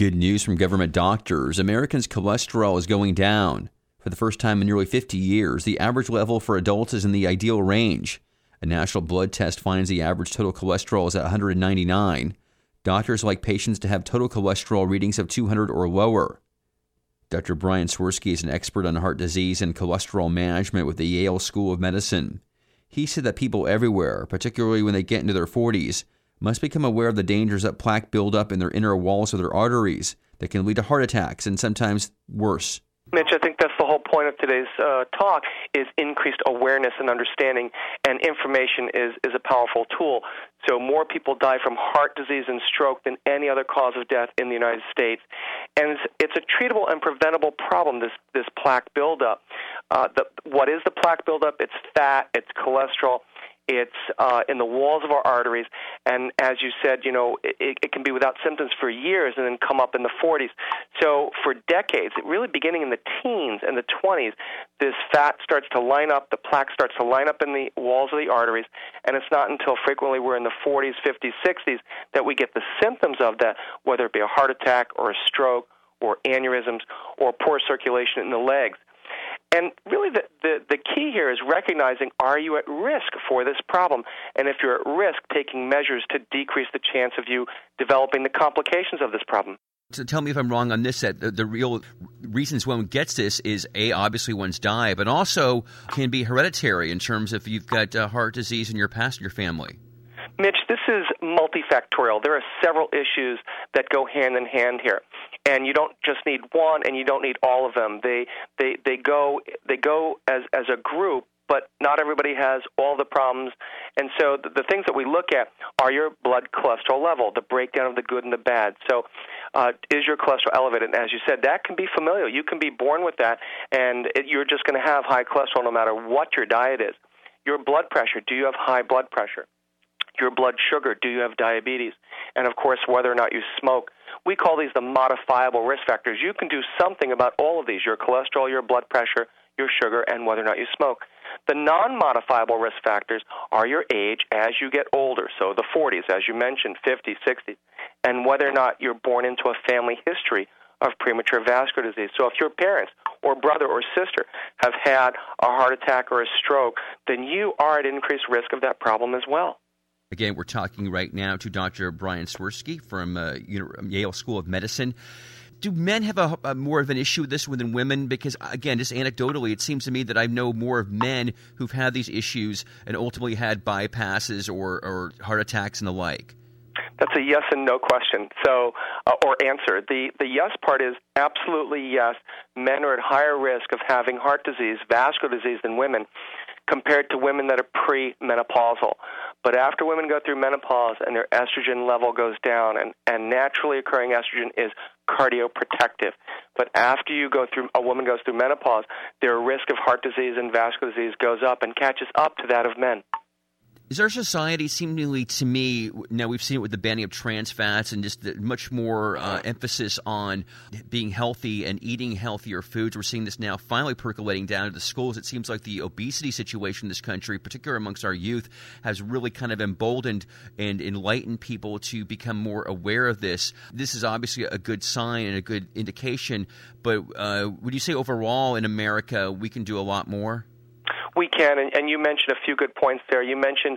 Good news from government doctors. Americans' cholesterol is going down. For the first time in nearly 50 years, the average level for adults is in the ideal range. A national blood test finds the average total cholesterol is at 199. Doctors like patients to have total cholesterol readings of 200 or lower. Dr. Brian Swirsky is an expert on heart disease and cholesterol management with the Yale School of Medicine. He said that people everywhere, particularly when they get into their 40s, must become aware of the dangers that plaque build up in their inner walls of their arteries that can lead to heart attacks and sometimes worse. Mitch, I think that's the whole point of today's talk is increased awareness and understanding, and information is a powerful tool. So more people die from heart disease and stroke than any other cause of death in the United States. And it's a treatable and preventable problem, this plaque buildup. What is the plaque buildup? It's fat, it's cholesterol. It's in the walls of our arteries, and as you said, it can be without symptoms for years and then come up in the 40s. So for decades, really beginning in the teens and the 20s, this fat starts to line up, the plaque starts to line up in the walls of the arteries, and it's not until frequently we're in the 40s, 50s, 60s that we get the symptoms of that, whether it be a heart attack or a stroke or aneurysms or poor circulation in the legs. And really the key here is recognizing, are you at risk for this problem? And if you're at risk, taking measures to decrease the chance of you developing the complications of this problem. So tell me if I'm wrong on this, that the real reasons one gets this is, obviously one's diet, but also can be hereditary in terms of if you've got heart disease in your past in your family. Mitch, this is multifactorial. There are several issues that go hand in hand here. And you don't just need one, and you don't need all of them. They go as a group, but not everybody has all the problems. And so the things that we look at are your blood cholesterol level, the breakdown of the good and the bad. So is your cholesterol elevated? And as you said, that can be familial. You can be born with that, and you're just going to have high cholesterol no matter what your diet is. Your blood pressure, do you have high blood pressure? Your blood sugar, do you have diabetes? And, of course, whether or not you smoke. We call these the modifiable risk factors. You can do something about all of these, your cholesterol, your blood pressure, your sugar, and whether or not you smoke. The non-modifiable risk factors are your age as you get older, so the 40s, as you mentioned, 50s, 60s, and whether or not you're born into a family history of premature vascular disease. So if your parents or brother or sister have had a heart attack or a stroke, then you are at increased risk of that problem as well. Again, we're talking right now to Dr. Brian Swirsky from Yale School of Medicine. Do men have a more of an issue with this than women? Because, again, just anecdotally, it seems to me that I know more of men who've had these issues and ultimately had bypasses or heart attacks and the like. That's a yes and no question, so or answer. The yes part is absolutely yes. Men are at higher risk of having heart disease, vascular disease, than women, compared to women that are premenopausal. But after women go through menopause and their estrogen level goes down, and naturally occurring estrogen is cardioprotective. But after a woman goes through menopause, their risk of heart disease and vascular disease goes up and catches up to that of men. Is our society, seemingly to me, now we've seen it with the banning of trans fats and just much more emphasis on being healthy and eating healthier foods. We're seeing this now finally percolating down to the schools. It seems like the obesity situation in this country, particularly amongst our youth, has really kind of emboldened and enlightened people to become more aware of this. This is obviously a good sign and a good indication, but would you say overall in America we can do a lot more? We can, and you mentioned a few good points there. You mentioned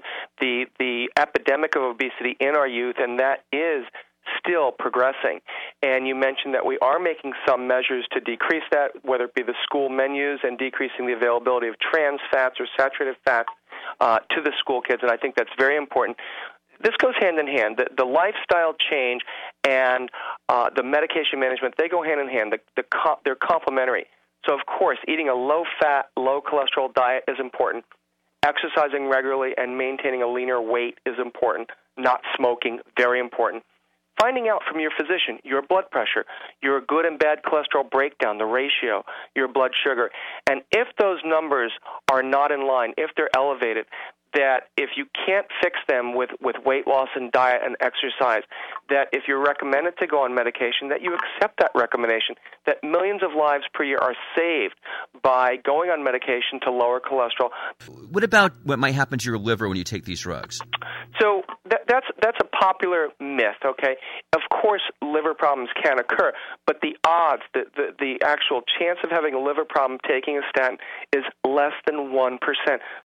the epidemic of obesity in our youth, and that is still progressing. And you mentioned that we are making some measures to decrease that, whether it be the school menus and decreasing the availability of trans fats or saturated fats to the school kids, and I think that's very important. This goes hand in hand. The lifestyle change and the medication management, they go hand in hand. They're complementary. So, of course, eating a low-fat, low-cholesterol diet is important. Exercising regularly and maintaining a leaner weight is important. Not smoking, very important. Finding out from your physician your blood pressure, your good and bad cholesterol breakdown, the ratio, your blood sugar. And if those numbers are not in line, if they're elevated, that if you can't fix them with weight loss and diet and exercise, that if you're recommended to go on medication, that you accept that recommendation, that millions of lives per year are saved by going on medication to lower cholesterol. What about what might happen to your liver when you take these drugs? So that's a popular myth, okay? Of course, liver problems can occur, but the odds, the actual chance of having a liver problem taking a statin is less than 1%.